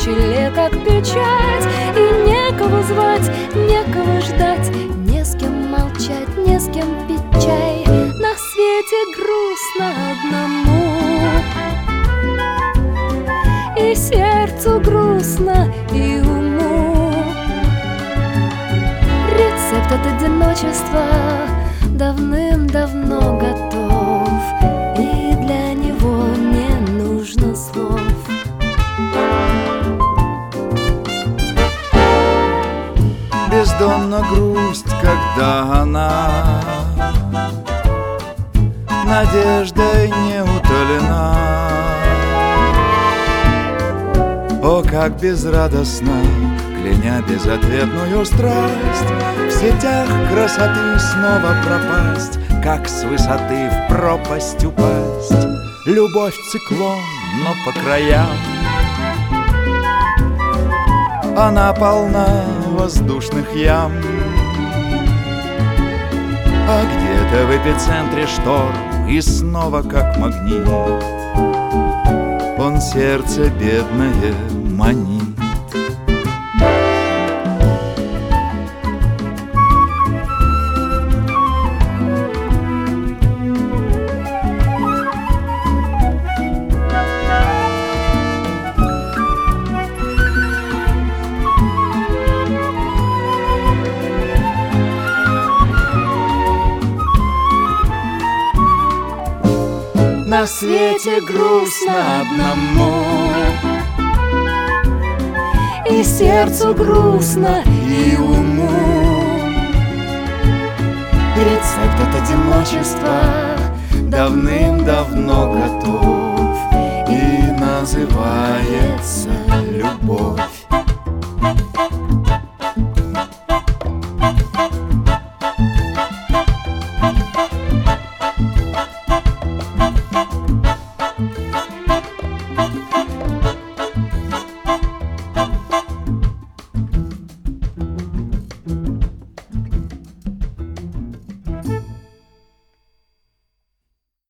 челе, как печать, и некого звать, некого ждать, не с кем молчать, не с кем пить чай. На свете грустно одному, и сердцу грустно, и уму. Рецепт от одиночества давным-давно готов, и для него не нужно слов. Бездонна грусть, когда она надеждой не утолена. О, как безрадостно, кляня безответную страсть, в сетях красоты снова пропасть, как с высоты в пропасть упасть. Любовь циклон, но по краям она полна воздушных ям. А где-то в эпицентре шторм, и снова как магнит он сердце бедное манит. На свете грустно одному, и сердцу грустно, и уму. Рецепт от одиночества давным-давно готов, и называется любовь.